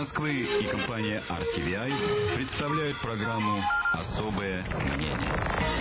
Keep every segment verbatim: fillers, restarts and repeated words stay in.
Москвы и компания ар ти ви ай представляют программу «Особое мнение».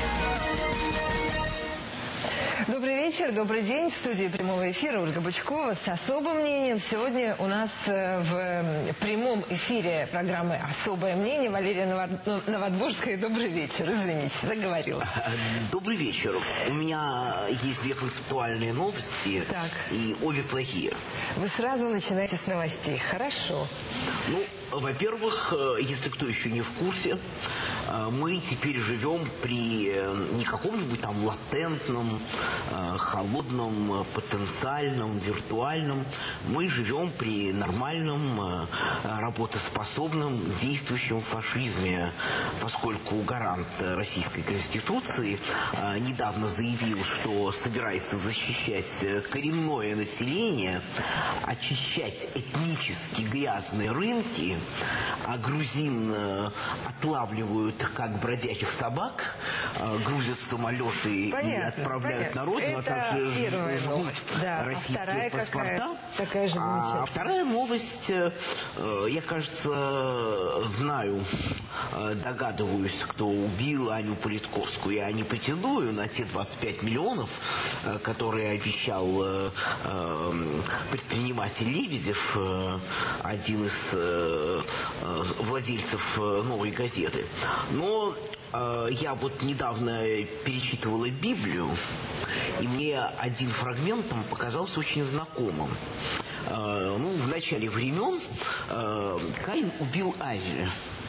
Добрый вечер, добрый день. В студии прямого эфира Ольга Бычкова с особым мнением. Сегодня у нас в прямом эфире программы «Особое мнение» Валерия Новодворская. Добрый вечер. Извините, заговорила. Добрый вечер. У меня есть две концептуальные новости, так. И обе плохие. Вы сразу начинаете с новостей. Хорошо. Ну, во-первых, если кто еще не в курсе, мы теперь живем при не каком-нибудь там латентном, холодном, потенциальном, виртуальном. Мы живем при нормальном, работоспособном, действующем фашизме, поскольку гарант Российской Конституции недавно заявил, что собирается защищать коренное население, очищать этнически грязные рынки, а грузин отлавливают как бродячих собак, грузят самолеты понятно, и отправляют понятно. на родину, а также жгут да. российские а паспорта. Такая же а вторая новость, я, кажется, знаю, догадываюсь, кто убил Аню Политковскую и Аню Пятидую на те двадцать пять миллионов, которые обещал предприниматель Лебедев, один из владельцев «Новой газеты». Но я вот недавно перечитывала Библию, и мне один фрагмент там показался очень знакомым. Ну, в начале времен Каин убил Авеля.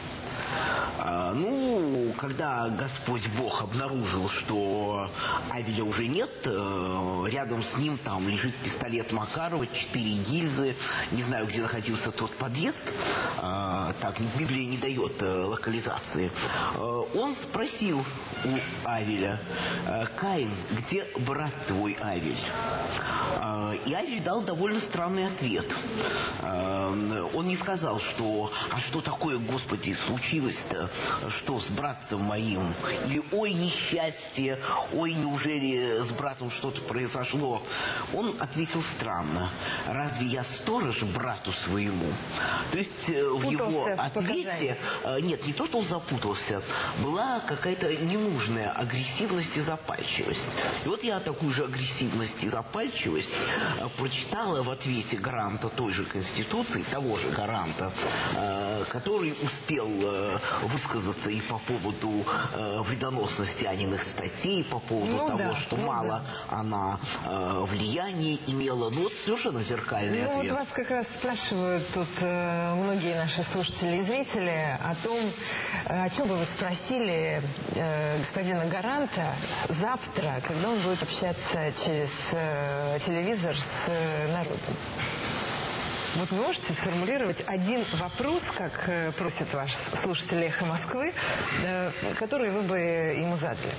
Ну, когда Господь Бог обнаружил, что Авеля уже нет, рядом с ним там лежит пистолет Макарова, четыре гильзы, не знаю, где находился тот подъезд, так, Библия не дает локализации. Он спросил у Авеля: Каин, где брат твой Авель? И Авель дал довольно странный ответ. Он не сказал, что «а что такое, Господи, случилось-то? Что с братцем моим?» Или «ой, несчастье, ой, неужели с братом что-то произошло?» Он ответил странно: «Разве я сторож брату своему?» То есть в его ответе, нет, не то, что он запутался, была какая-то ненужная агрессивность и запальчивость. И вот я такую же агрессивность и запальчивость прочитала в ответе гаранта той же Конституции, того же гаранта, который успел высказаться и по поводу вредоносности Аниных статей, по поводу ну, того, да, что ну, мало да. она влияния имела. Ну, вот совершенно зеркальный ну, ответ. Вот вас как раз спрашивают тут многие наши слушатели и зрители о том, о чем бы вы спросили господина гаранта завтра, когда он будет общаться через телевизор с народом. Вот вы можете сформулировать один вопрос, как просит ваш слушатель «Эхо Москвы», который вы бы ему задали?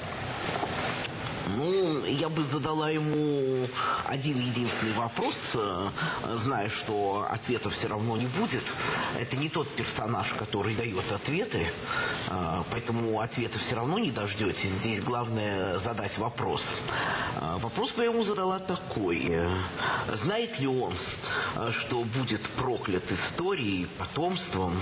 Ну, я бы задала ему один единственный вопрос, зная, что ответа все равно не будет. Это не тот персонаж, который дает ответы, поэтому ответа все равно не дождетесь. Здесь главное задать вопрос. Вопрос бы я ему задала такой: знает ли он, что будет проклят историей, потомством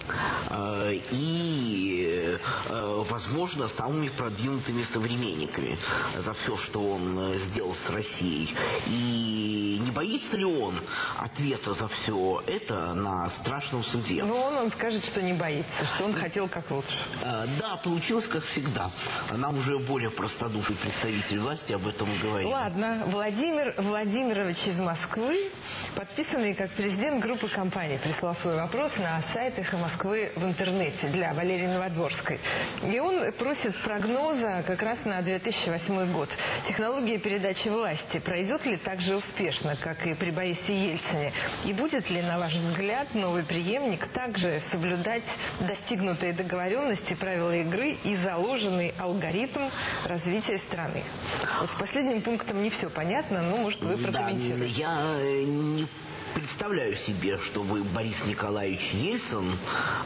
и, возможно, самыми продвинутыми современниками за все, что он сделал с Россией? И не боится ли он ответа за все это на страшном суде? Ну, он вам скажет, что не боится, что он хотел как лучше. Да, получилось как всегда. Нам уже более простодушный представитель власти об этом говорил. Ладно, Владимир Владимирович из Москвы, подписанный как президент группы компаний, прислал свой вопрос на сайт «Эхо Москвы» в интернете для Валерии Новодворской. И он просит прогноза как раз на две тысячи восьмой год. Технология передачи власти пройдет ли так же успешно, как и при Борисе Ельцине? И будет ли, на ваш взгляд, новый преемник также соблюдать достигнутые договоренности, правила игры и заложенный алгоритм развития страны? Вот с последним пунктом не все понятно, но, может, вы прокомментируете. Да, я не представляю себе, чтобы Борис Николаевич Ельцин,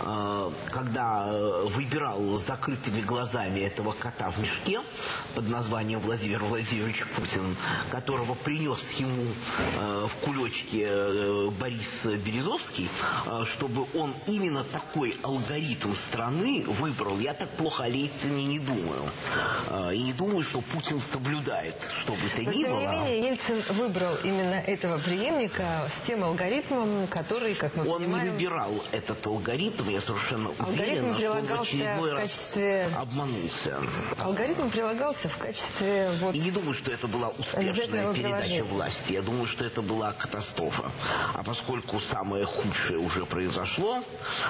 когда выбирал с закрытыми глазами этого кота в мешке под названием Владимир Владимирович Путин, которого принес ему в кулечке Борис Березовский, чтобы он именно такой алгоритм страны выбрал. Я так плохо о Ельцине не думаю. И не думаю, что Путин соблюдает, что бы то ни было. Тем не менее, Ельцин выбрал именно этого преемника с тем алгоритмом, который, как мы он понимаем... Он не выбирал этот алгоритм, я совершенно уверена, что он в очередной в качестве... раз обманулся. Алгоритм прилагался в качестве... Вот... И не думаю, что это была успешная передача власти. Я думаю, что это была катастрофа. А поскольку самое худшее уже произошло,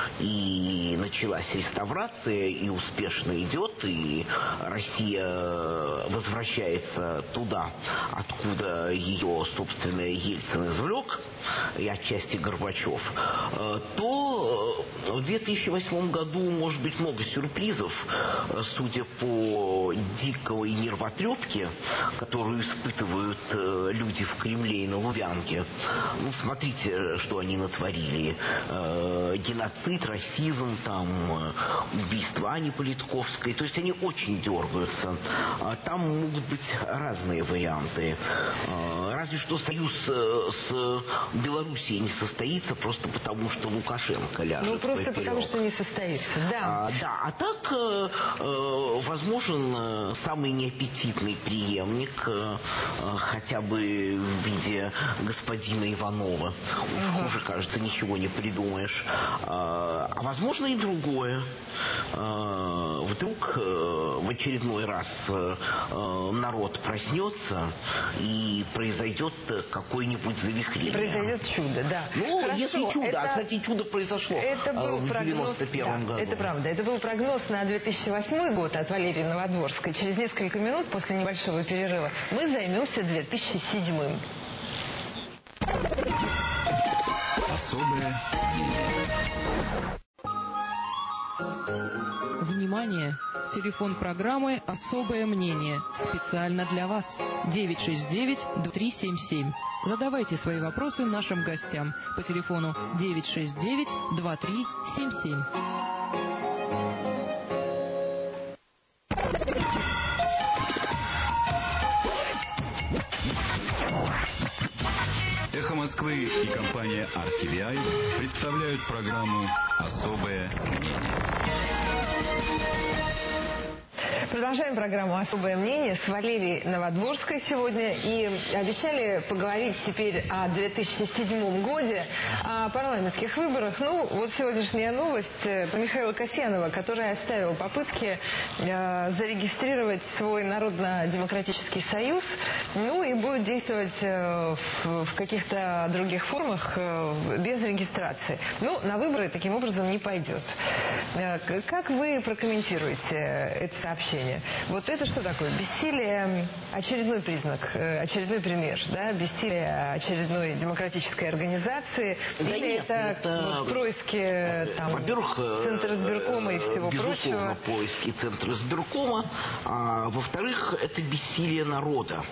и началась реставрация, и успешно идет, и Россия возвращается туда, откуда ее, собственно, Ельцин извлек, и отчасти Горбачев, то в две тысячи восьмом году может быть много сюрпризов, судя по дикой нервотрепке, которую испытывают люди в Кремле и на Лубянке. Ну, смотрите, что они натворили. Геноцид, расизм, там, убийство Ани Политковской. То есть они очень дергаются. Там могут быть разные варианты. Разве что союз с Белоруссией не состоится просто потому, что Лукашенко ляжет. Ну, просто поперек. потому, что не состоится. Да. А, да, а так э, возможен самый неаппетитный преемник, э, хотя бы в виде господина Иванова. Уж хуже, кажется, ничего не придумаешь. А, а возможно и другое. А, вдруг э, в очередной раз э, народ проснется и произойдет какое-нибудь завихрение. Произойдет чудо, да. Ну, Хорошо, если чудо. это... А, кстати, чудо произошло это был в девяносто первом да, году. Это правда. Это был прогноз на две тысячи восьмой год от Валерии Новодворской. Через несколько минут после небольшого перерыва мы займемся две тысячи седьмым. Особое мнение. Внимание! Телефон программы «Особое мнение» специально для вас. девять шесть девять два три семь семь. Задавайте свои вопросы нашим гостям по телефону девять шесть девять два три семь семь. Эхо Москвы и компания ар ти ви ай представляют программу «Особое мнение». Продолжаем программу «Особое мнение» с Валерией Новодворской сегодня. И обещали поговорить теперь о две тысячи седьмом годе, о парламентских выборах. Ну, вот сегодняшняя новость про Михаила Касьянова, который оставил попытки э, зарегистрировать свой Народно-демократический союз, ну и будет действовать э, в, в каких-то других формах э, без регистрации. Ну, на выборы таким образом не пойдет. Э, как вы прокомментируете это сообщение? Вот это что такое? Бессилие, очередной признак, очередной пример, да? Бессилие очередной демократической организации? Да Или нет, это, это вот происки там, Центра избиркома и всего безусловно, прочего? поиски Центра избиркома. А, во-вторых, это бессилие народа.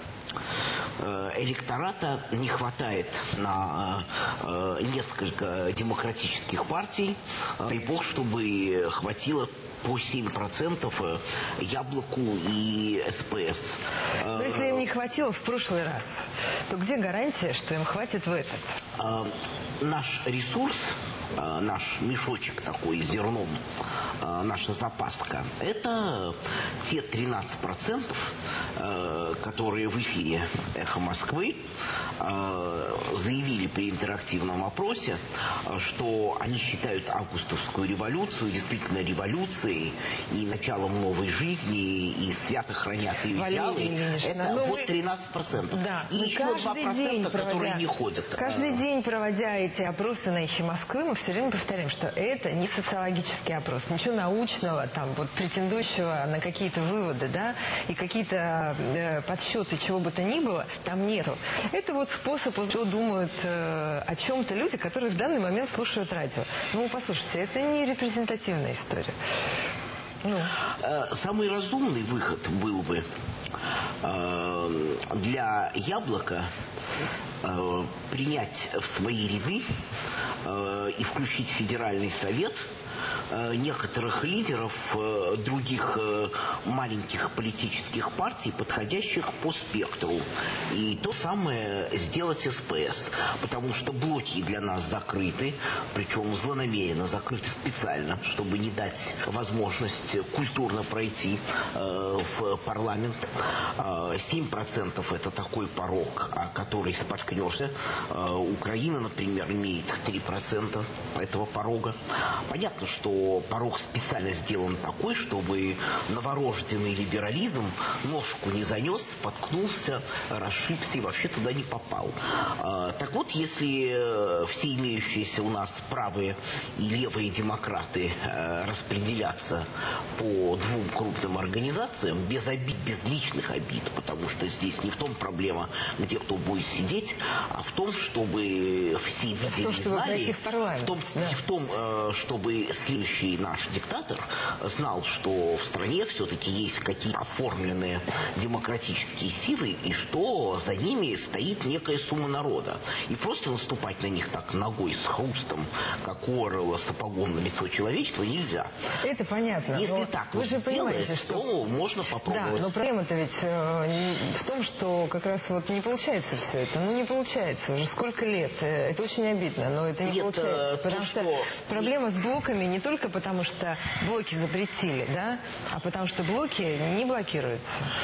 Электората не хватает на э, несколько демократических партий. Дай бог, чтобы хватило по семь процентов Яблоку и эс пэ эс. Но если им не хватило в прошлый раз, то где гарантия, что им хватит в этот? Э, наш ресурс, э, наш мешочек такой с зерном, э, наша запаска, это те тринадцать процентов, э, которые в эфире «Эхо Москвы» э, заявили при интерактивном опросе, что они считают августовскую революцию действительно революцией и началом новой жизни, и свято хранят ее идеалы. Это ну, вот тринадцать процентов. Да, и еще два процента, проводя, которые не ходят. Каждый день, проводя эти опросы на «Эхе Москвы», мы все время повторяем, что это не социологический опрос, ничего научного, там, вот, претендующего на какие-то выводы, да, и какие-то э, подсчеты, чего бы то ни было, там нету. Это вот способ, что думают э, о чем-то люди, которые в данный момент слушают радио. Ну, послушайте, это не репрезентативная история. Ну. Самый разумный выход был бы э, для Яблока э, принять в свои ряды э, и включить Федеральный совет некоторых лидеров других маленьких политических партий, подходящих по спектру. И то самое сделать СПС. Потому что блоки для нас закрыты, причем злонамеренно закрыты специально, чтобы не дать возможность культурно пройти в парламент. семь процентов это такой порог, о который споткнешься. Украина, например, имеет три процента этого порога. Понятно, что порог специально сделан такой, чтобы новорожденный либерализм ножку не занес, споткнулся, расшибся и вообще туда не попал. Так вот, если все имеющиеся у нас правые и левые демократы распределятся по двум крупным организациям, без обид, без личных обид, потому что здесь не в том проблема, где кто будет сидеть, а в том, чтобы все видели и знали, в том, да. в том, чтобы следующий наш диктатор знал, что в стране все-таки есть какие-то оформленные демократические силы, и что за ними стоит некая сумма народа. И просто наступать на них так ногой с хрустом, как у Орвелла сапогом на лицо человечества, нельзя. Это понятно. Если так вы вот же понимаете, делать, что... то можно попробовать. Да, но проблема-то ведь э, в том, что как раз вот не получается все это. Ну, не получается уже сколько лет. Это очень обидно, но это не Нет, получается. То, потому что, что проблема с блоками не только потому, что блоки запретили, да, а потому что блоки не блокируются.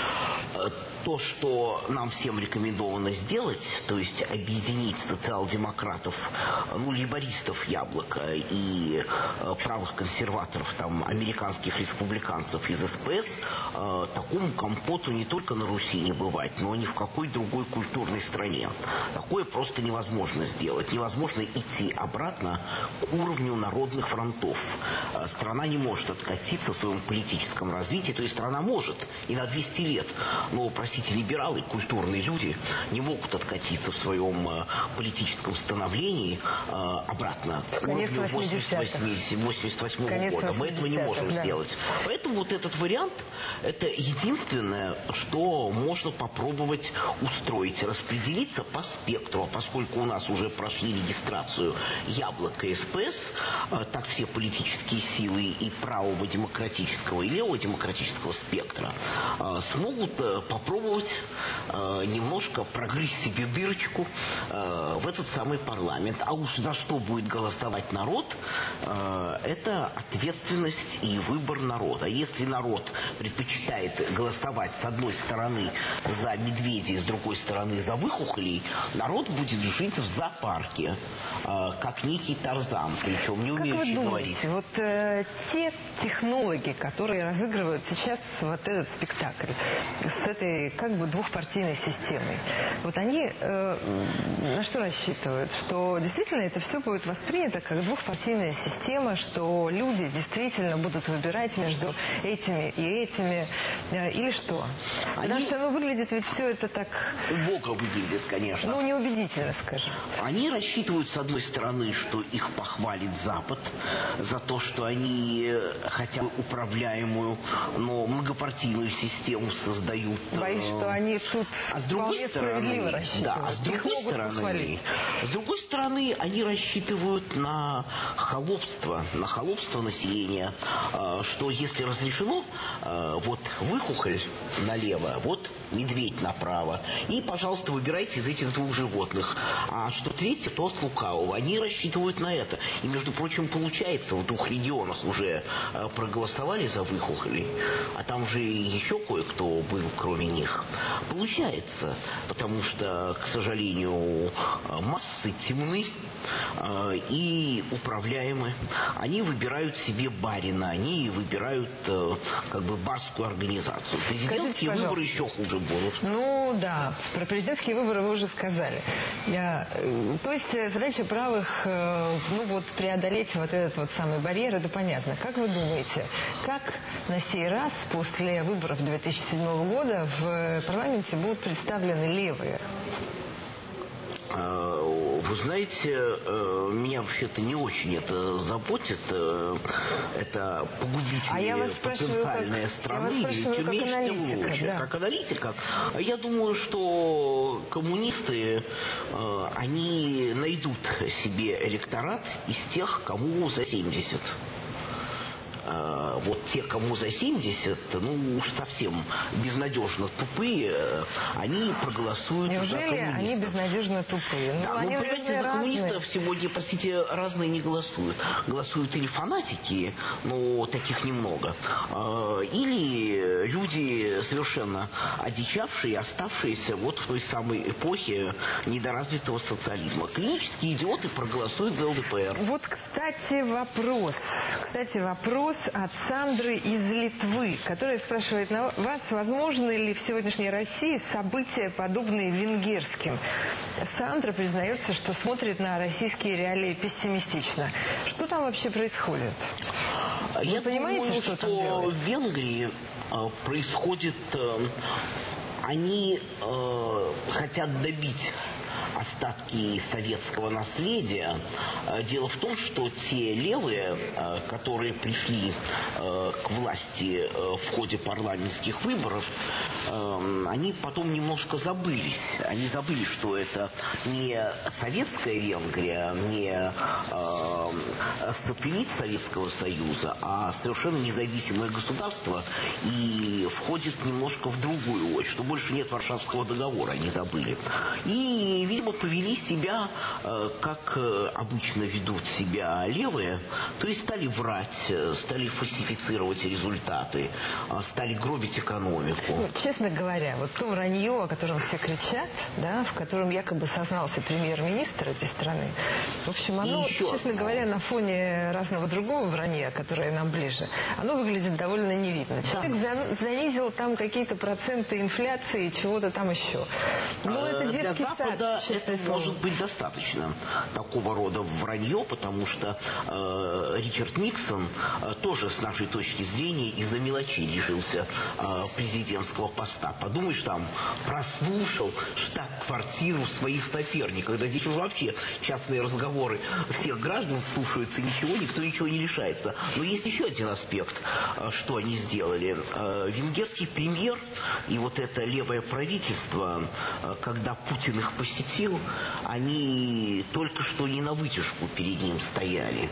То, что нам всем рекомендовано сделать, то есть объединить социал-демократов, ну, лейбористов Яблоко и э, правых консерваторов, там, американских республиканцев из СПС, э, такому компоту не только на Руси не бывать, но ни в какой другой культурной стране. Такое просто невозможно сделать. Невозможно идти обратно к уровню народных фронтов. Э, страна не может откатиться в своем политическом развитии, то есть страна может и на двести лет, но, простите, либералы, культурные люди не могут откатиться в своем э, политическом становлении э, обратно к уровню восемьдесят восьмого года. Мы этого не можем да. сделать. Поэтому вот этот вариант, это единственное, что можно попробовать устроить. Распределиться по спектру. А поскольку у нас уже прошли регистрацию Яблоко и СПС, э, так все политические силы и правого демократического, и левого демократического спектра э, смогут э, попробовать э, немножко прогрызть себе дырочку э, в этот самый парламент. А уж за что будет голосовать народ, э, это ответственность и выбор народа. Если народ предпочитает голосовать с одной стороны за медведей, с другой стороны за выхухолей, народ будет жить в зоопарке, э, как некий Тарзан, причем не умеющий говорить. Вот э, те технологии, которые разыгрывают сейчас вот этот спектакль с этой как бы двухпартийной системой, вот они э, на что рассчитывают? Что действительно это все будет воспринято как двухпартийная система, что люди действительно будут выбирать между этими и этими, э, или что? Они... Потому что ну, выглядит ведь все это так... Убого выглядит, конечно. Ну, неубедительно, скажем. Они рассчитывают, с одной стороны, что их похвалит Запад за то, что они хотя бы управляемую, но многопартийную систему создают. Боюсь, что они тут а с другой стороны, да, а с другой стороны, с другой стороны, они рассчитывают на холопство, на холопство населения, что если разрешено, вот выхухоль налево, вот медведь направо, и, пожалуйста, выбирайте из этих двух животных. А что третье, то с лукавого. Они рассчитывают на это. И, между прочим, получается, в двух регионах уже проголосовали за выхухолей, а там же еще кое-кто был, кроме них. Получается, потому что, к сожалению, массы темны и управляемы. Они выбирают себе барина, они выбирают как бы барскую организацию. Президентские Скажите, выборы еще хуже будут. Ну да, про президентские выборы вы уже сказали. Я, то есть задача правых, ну вот преодолеть вот этот вот самый барьер, это понятно. Как вы думаете, как на сей раз после выборов две тысячи седьмого года в парламенте будут представлены левые? Вы знаете, меня вообще-то не очень это заботит. Это погубительные а я вас потенциальные как, страны. Я вас спрашиваю, Тем меньше, тем лучше. Да. Как аналитика. Я думаю, что коммунисты, они найдут себе электорат из тех, кому за семьдесят. Вот те, кому за семьдесят, ну уж совсем безнадежно тупые, они проголосуют Неужели за коммунистов. Они безнадежно тупые? Ну, да, они, ну, понимаете, за коммунистов сегодня, простите, разные не голосуют. Голосуют или фанатики, но таких немного, или люди совершенно одичавшие, оставшиеся вот в той самой эпохе недоразвитого социализма. Клинические идиоты проголосуют за ЛДПР. Вот, кстати, вопрос. Кстати, вопрос от Сандры из Литвы, которая спрашивает на вас, возможно ли в сегодняшней России события, подобные венгерским. Сандра признается, что смотрит на российские реалии пессимистично. Что там вообще происходит? Вы Я понимаете, думаю, что, что там делает? в Венгрии э, происходит... Э, они э, хотят добить остатки советского наследия. Дело в том, что те левые, которые пришли к власти в ходе парламентских выборов, они потом немножко забылись. Они забыли, что это не советская Венгрия, не сателлит Советского Союза, а совершенно независимое государство, и входит немножко в другую ось, что больше нет Варшавского договора, они забыли. И, видимо, повели себя, э, как э, обычно ведут себя левые, то есть стали врать, стали фальсифицировать результаты, э, стали гробить экономику. Ну, честно говоря, вот то вранье, о котором все кричат, да, в котором якобы сознался премьер-министр этой страны, в общем, оно, честно говоря, на фоне разного другого вранья, которое нам ближе, оно выглядит довольно невидно. Человек да. занизил там какие-то проценты инфляции, чего-то там еще. Ну, это детский сад, честно. Это может быть достаточно такого рода вранье, потому что э, Ричард Никсон э, тоже, с нашей точки зрения, из-за мелочей лишился э, президентского поста. Подумаешь, там прослушал штаб-квартиру своих соперников, когда здесь уже вообще частные разговоры всех граждан слушаются, ничего, никто ничего не лишается. Но есть еще один аспект, э, что они сделали. Э, венгерский премьер и вот это левое правительство, э, когда Путин их посетил, они только что не на вытяжку перед ним стояли.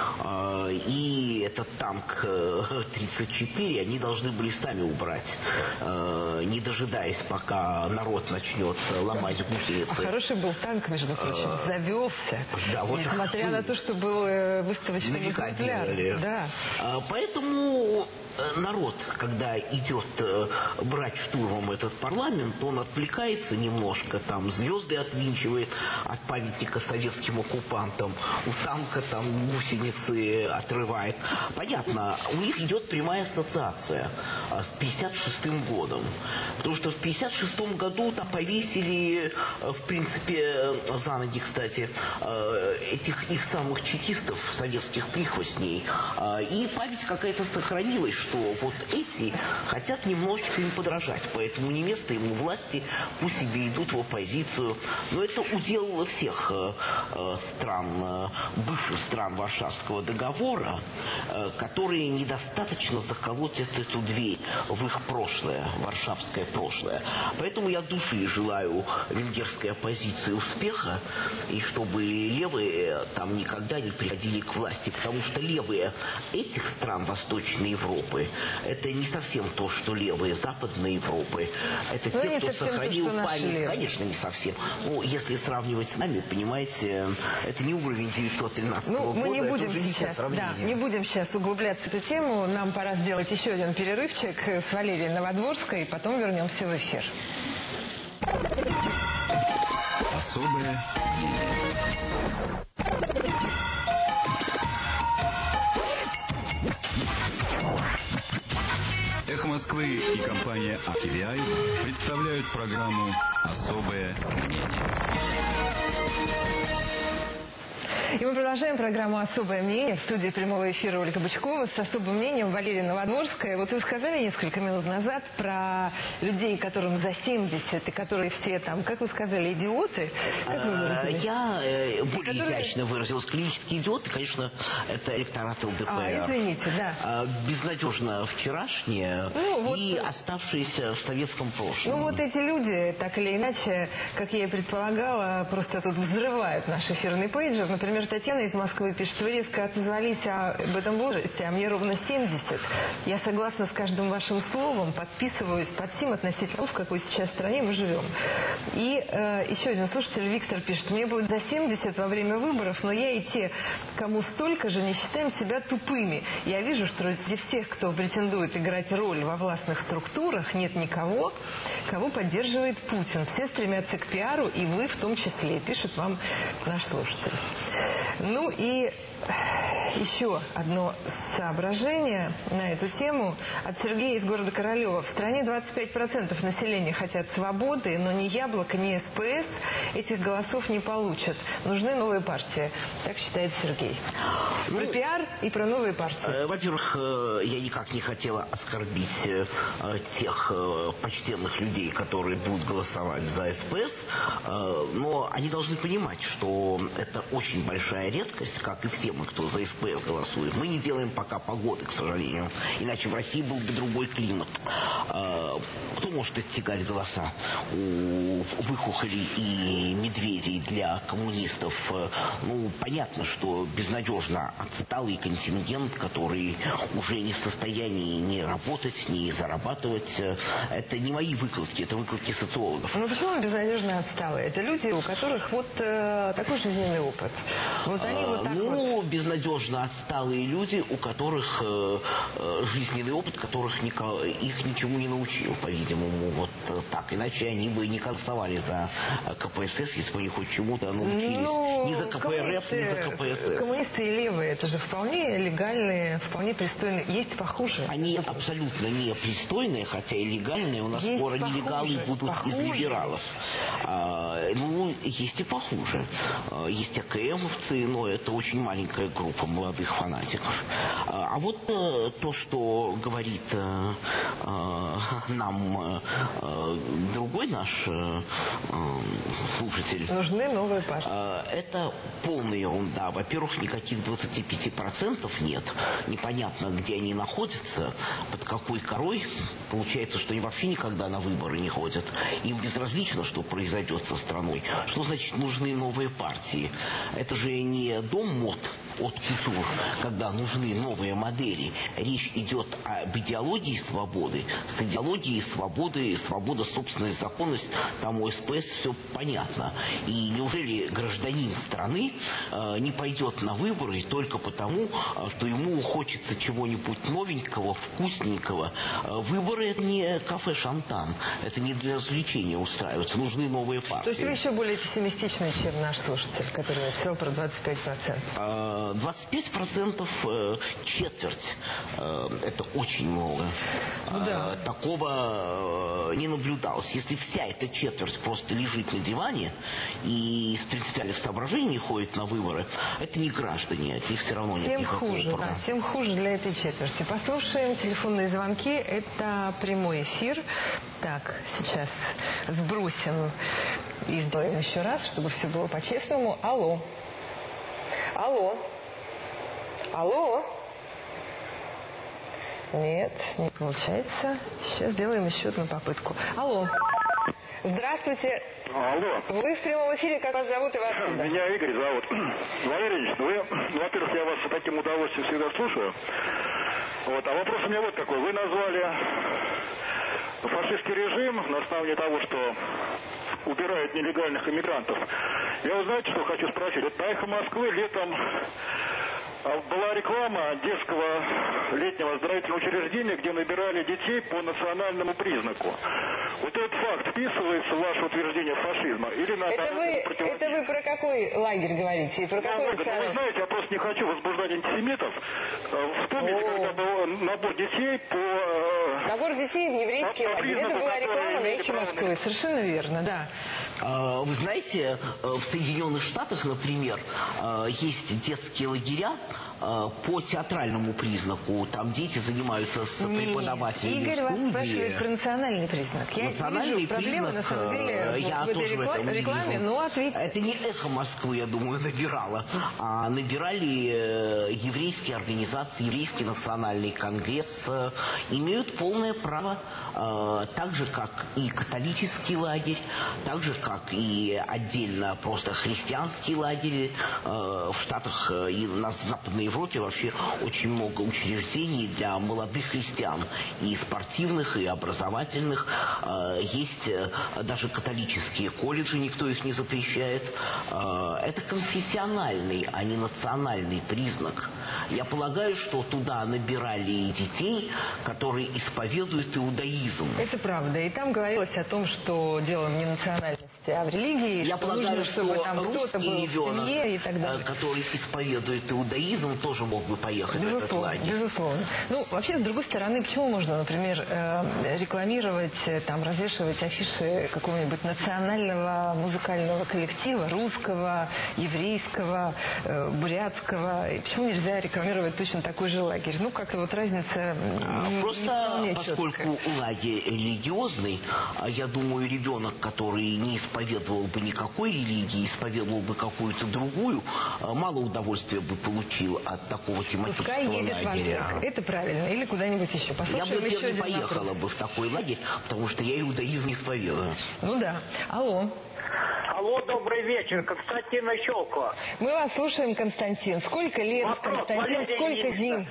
И этот танк тридцать четыре они должны были сами убрать, не дожидаясь, пока народ начнет ломать гусеницы. А хороший был танк, между прочим, завелся. Да, вот несмотря на то, что был выставочный экземпляр. Да. Поэтому народ, когда идет брать штурмом этот парламент, он отвлекается немножко, там звезды отвинчивает от памятника советским оккупантам, у танка там гусеницы отрывает. Понятно, у них идет прямая ассоциация с пятьдесят шестым годом. Потому что в пятьдесят шестом году там повесили, в принципе, за ноги, кстати, этих их самых чекистов, советских прихвостней. И память какая-то сохранилась, что вот эти хотят немножечко им подражать. Поэтому не место ему власти, пусть себе идут в оппозицию. Но это удел всех э, стран, э, бывших стран Варшавского договора, э, которые недостаточно заколотят эту дверь в их прошлое, варшавское прошлое. Поэтому я души желаю венгерской оппозиции успеха, и чтобы левые там никогда не приходили к власти, потому что левые этих стран Восточной Европы это не совсем то, что левые Западной Европы. Это но те, кто сохранил то, память. Конечно, не совсем. Ну, если сравнивать с нами, понимаете, это не уровень девятьсот тринадцатого ну, года, мы не будем это уже сейчас, не да, не будем сейчас углубляться в эту тему. Нам пора сделать еще один перерывчик с Валерией Новодворской, и потом вернемся в эфир. Особое мнение. Эхо Москвы и компания ар ти ви ай представляют программу «Особое мнение». И мы продолжаем программу «Особое мнение». В студии прямого эфира Ольга Бычкова с особым мнением Валерия Новодворская. Вот вы сказали несколько минут назад про людей, которым за семьдесят, и которые все там, как вы сказали, идиоты. Как вы выразились? Я э, более которые... изящно выразился. Клинические идиоты, конечно, это электорат ЛДПР. А, извините, да. А, безнадежно вчерашние ну, вот... и оставшиеся в советском прошлом. Ну вот эти люди, так или иначе, как я и предполагала, просто тут взрывают наш эфирный пейджер. Например, Татьяна из Москвы пишет: вы резко отозвались об этом возрасте, а мне ровно семьдесят. Я согласна с каждым вашим словом, подписываюсь под сим относительно того, в какой сейчас стране мы живем. И э, еще один слушатель, Виктор, пишет: мне будет за семьдесят во время выборов, но я и те, кому столько же, не считаем себя тупыми. Я вижу, что среди всех, кто претендует играть роль во властных структурах, нет никого, кого поддерживает Путин. Все стремятся к пиару, и вы в том числе, пишет вам наш слушатель. Ну и еще одно соображение на эту тему от Сергея из города Королева. В стране двадцать пять процентов населения хотят свободы, но ни Яблоко, ни СПС этих голосов не получат. Нужны новые партии. Так считает Сергей. Ну, про пиар и про новые партии. Во-первых, я никак не хотела оскорбить тех почтенных людей, которые будут голосовать за СПС, но они должны понимать, что это очень большая редкость, как и все мы, кто за СПС голосует. Мы не делаем пока погоды, к сожалению. Иначе в России был бы другой климат. Кто может оттягать голоса? У Выхухолей и Медведей для коммунистов, ну, понятно, что безнадежно отсталый контингент, который уже не в состоянии ни работать, ни зарабатывать. Это не мои выкладки, это выкладки социологов. Ну почему он безнадежно отсталый? Это люди, у которых вот э, такой жизненный опыт. Вот они а, вот так ну, вот... безнадежно отсталые люди, у которых э, э, жизненный опыт, которых нико, их ничему не научил, по-видимому, вот так. Иначе они бы не голосовали за КПСС, если бы они хоть чему-то научились. Ну, ни за КПРФ, ни за КПСС. Коммунисты и левые, это же вполне легальные, вполне пристойные. Есть похуже. Они абсолютно не пристойные, хотя и легальные. У нас есть скоро похуже, нелегалы будут похуже. Из либералов. А, ну, есть и похуже. А, есть АКМовцы, но это очень маленькая группа молодых фанатиков. А, а вот а, то, что говорит а, а, нам а, другой наш а, слушатель. Нужны новые партии. А, это полная ерунда. Во-первых, никаких двадцати пяти процентов нет. Непонятно, где они находятся, под какой корой. Получается, что они вообще никогда на выборы не ходят. Им безразлично, что произойдет со страной. Что значит нужны новые партии? Это же не дом мод от культур, когда нужны новые модели. Речь идет об идеологии свободы. С идеологией свободы, свобода, собственность, законность, там у СПС все понятно. И неужели гражданин страны э, не пойдет на выборы только потому, что ему хочется чего-нибудь новенького, вкусненького? Выборы — это не кафе «Шантан», это не для развлечения устраиваются, нужны новые партии. То есть вы еще более пессимистичны, чем наш слушатель, который написал про двадцать пять процентов? двадцать пять процентов четверть. Это очень много. Ну, да. Такого не наблюдалось. Если вся эта четверть просто лежит на диване и из принципиальных соображений не ходит на выборы, это не граждане, от них все равно нет тем никакого хуже, права. Да, тем хуже для этой четверти. Послушаем телефонные звонки. Это прямой эфир. Так, сейчас сбросим и сделаем еще раз, чтобы все было по-честному. Алло. Алло. Алло. Нет, не получается. Сейчас сделаем еще одну попытку. Алло. Здравствуйте. Алло. Вы в прямом эфире, как вас зовут и вас откуда? Меня Игорь зовут. Валерий Ильич, вы, во-первых, я вас с таким удовольствием всегда слушаю. Вот, а вопрос у меня вот такой. Вы назвали фашистский режим на основании того, что убирают нелегальных иммигрантов. Я, вы знаете, что хочу спросить? Вот на «Эхо Москвы» летом была реклама детского летнего оздоровительного учреждения, где набирали детей по национальному признаку. Вот этот факт вписывается в ваше утверждение фашизма? Или надо это, вы, это вы про какой лагерь говорите? И про да, какой лагерь, национальный? Вы знаете, я просто не хочу возбуждать антисемитов. Вспомните, О. когда был набор детей по... Набор детей в еврейский лагерь. Это была реклама на «Эхе Москвы». Совершенно верно, да. Вы знаете, в Соединенных Штатах, например, есть детские лагеря по театральному признаку. Там дети занимаются с преподавателями Игорь в вас студии. спрашивает про национальный признак. Я Национальный не вижу проблемы, признак, на самом деле, я в этой тоже в этом не рекламе, вижу. но ответьте. Это не «Эхо Москвы», я думаю, набирало, а набирали еврейские организации, еврейский национальный конгресс, имеют полное право, так же, как и католический лагерь, так же, как и отдельно просто христианские лагеря. В Штатах и на Западной Европе вообще очень много учреждений для молодых христиан, и спортивных, и образовательных. Есть даже католические колледжи, никто их не запрещает. Это конфессиональный, а не национальный признак. Я полагаю, что туда набирали детей, которые исповедуют иудаизм. Это правда. И там говорилось о том, что дело не в национальности, а в религии. Я что полагаю, нужно, чтобы что там кто-то был в семье и так далее. который исповедует иудаизм, тоже мог бы поехать безусловно, в этот лагерь. Безусловно. Ну, вообще, с другой стороны, почему можно, например, рекламировать, там, развешивать афиши какого-нибудь национального музыкального коллектива, русского, еврейского, бурятского? И почему нельзя рекламировать точно такой же лагерь? Ну, как-то вот разница не, Просто не поскольку четкая. лагерь религиозный, я думаю, ребенок, который не исповедовал бы никакой религии, исповедовал бы какую-то другую, мало удовольствия бы получил от такого тематического Пускай едет лагеря. в Артек. Это правильно. Или куда-нибудь еще. Послушаем Я бы, еще наверное, один поехала вопрос. бы в такой лагерь, потому что я иудаизм не исповедую. Ну да. Алло. Алло, добрый вечер. Константин Щелкова. Мы вас слушаем, Константин. Сколько лет, Вопрос, Константин? Валерий Сколько Ильич, зим?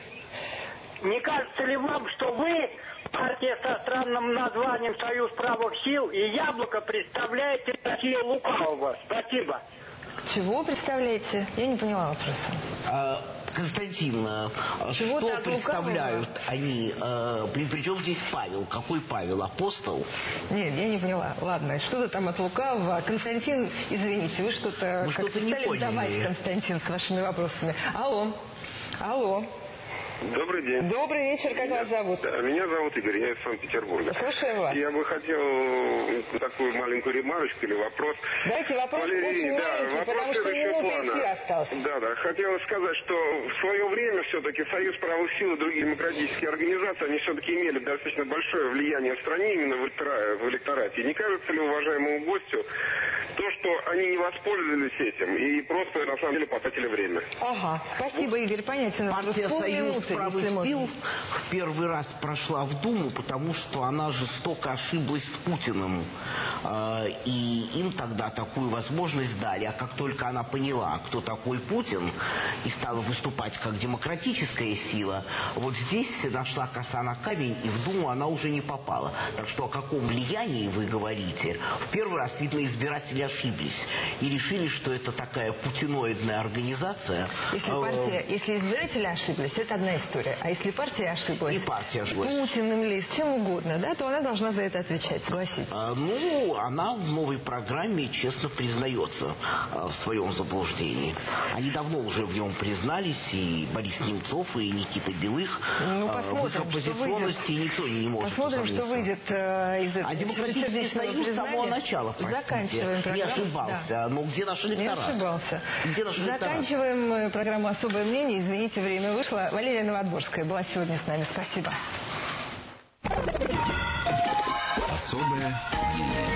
Не кажется ли вам, что вы, партия со странным названием «Союз правых сил» и «Яблоко» представляете Россию лукавого? Спасибо. Чего представляете? Я не поняла вопроса. А, Константин, Чего что так представляют лукавого? они? А, при, причем здесь Павел? Какой Павел? Апостол? Нет, я не поняла. Ладно, что-то там от лукавого. Константин, извините, вы что-то Вы как-то что-то не стали поняли. сдавать, Константин, с вашими вопросами. Алло. Алло. Добрый день. Добрый вечер, как меня, вас зовут? Меня зовут Игорь, я из Санкт-Петербурга. Слушаю вас. Я бы хотел такую маленькую ремарочку или вопрос. Давайте вопрос Валерий, очень да, маленький, вопрос потому что следующего минута плана. эфира осталась. Да, да. Хотела сказать, что в свое время все-таки Союз правых сил и другие демократические организации, они все-таки имели достаточно большое влияние в стране именно в электорате. В электорате. Не кажется ли уважаемому гостю то, что они не воспользовались этим и просто на самом деле потратили время? Ага, спасибо, Игорь, понятен. Партия «Союз правых если можно. сил» в первый раз прошла в Думу, потому что она жестоко ошиблась с Путиным. И им тогда такую возможность дали. А как только она поняла, кто такой Путин, и стала выступать как демократическая сила, вот здесь нашла коса на камень, и в Думу она уже не попала. Так что о каком влиянии вы говорите? В первый раз, видно, избиратели ошиблись и решили, что это такая путиноидная организация. Если партия, если избиратели ошиблись, это одна история. А если партия ошиблась, И партия ошиблась. Путиным ли, с чем угодно, да, то она должна за это отвечать, согласитесь. А, ну, она в новой программе честно признается а, в своем заблуждении. Они давно уже в нем признались, и Борис Немцов, и Никита Белых. Ну, а, посмотрим, в их что оппозиционности выйдет. никто не может Посмотрим, что усомниться. выйдет э, из этого А Демократический бессердечного Союз с признания. самого начала, простите, Заканчиваем не программу. ошибался. Да. Но где наш Не электорат? ошибался. Где наш электорат? Заканчиваем э, программу «Особое мнение». Извините, время вышло. Валерия Новодворская была сегодня с нами. Спасибо. Особое мнение.